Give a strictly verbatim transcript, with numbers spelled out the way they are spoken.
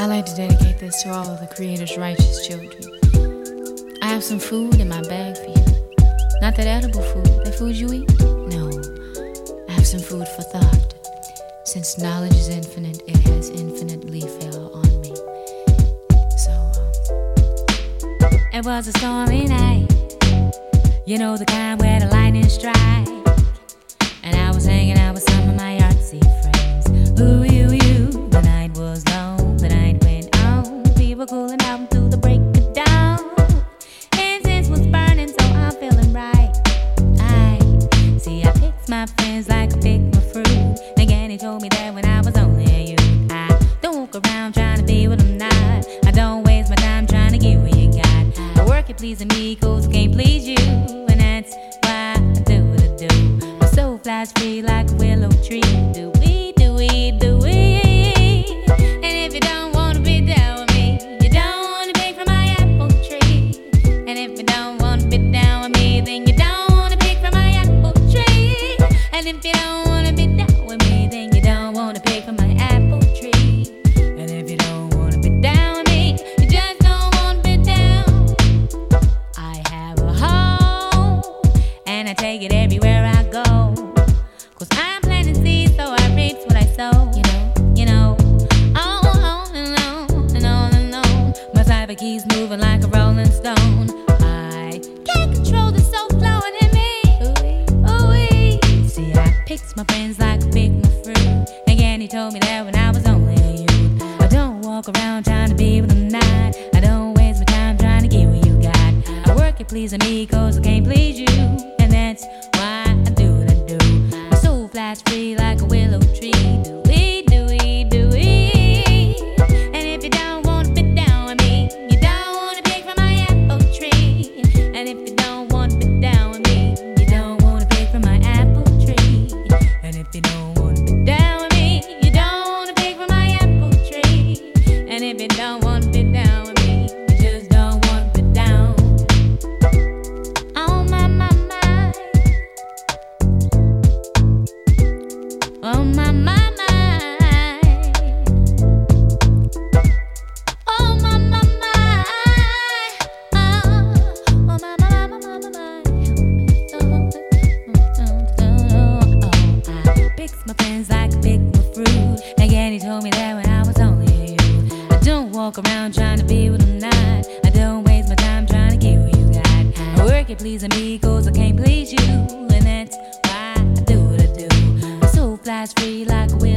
I like to dedicate this to all of the Creator's righteous children. I have some food in my bag for you. Not that edible food, that food you eat. No, I have some food for thought. Since knowledge is infinite, it has infinitely fell on me. So, um, it was a stormy night. You know the kind where the lightning strike. And I was hanging out with some of my artsy friends. Ooh, you, you. The night was long, the night went on. We were cooling out until the break of dawn. Incense was burning, so I'm feeling right. I see, I picked my friends like I picked my fruit. Again, he told me that when I was only a youth, I don't walk around trying to be what I'm not. I don't waste my time trying to get what you got. I work at pleasing me, cause I can't please you. And that's why I do what I do. My soul flies free like a willow tree. Do we, do we, do we? And if you don't wanna be down with me, you don't wanna pick from my apple tree. And if you don't wanna be down with me, then you don't wanna pick from my apple tree. And if you don't wanna be down with me, then you don't wanna pick from my apple tree. And if you don't wanna be down with me, you just don't wanna be down. I have a home, and I take it everywhere I go. Cause I'm planting seeds, so I reap what I sow. You know, you know, on and on and on and on. My cyber keys moving like a rolling stone. I can't control the soul flowing in me. Ooh, ooh. See, I picked my friends like I picked my fruit. Again, he told me that when I was only a youth. I don't walk around trying to be what I'm not. I don't waste my time trying to get what you got. I work at pleasing me, cause I can't please you. And that's why I do what I do. My soul flies free like a willow tree. Do we, do we, do we? And if you don't wanna be down with me, you don't wanna pick from my apple tree. And if you don't wanna be down with me, you don't wanna pick from my apple tree. And if you don't wanna be down with me, you don't wanna pick from my apple tree. And if you don't wanna be down with me, you just don't wanna be down. Oh my, my, my. Oh my, my, my. Oh my, my, my. Oh, oh my, my, my, my, my, my. Oh, I picked my friends like I picked my fruit. Again, he told me that when I was only a youth. I don't walk around trying to be what I'm not. I don't waste my time trying to get what you got. I work at pleasing me, cause I can't please you. And that's why I do what I do. My soul flies free like a wheel.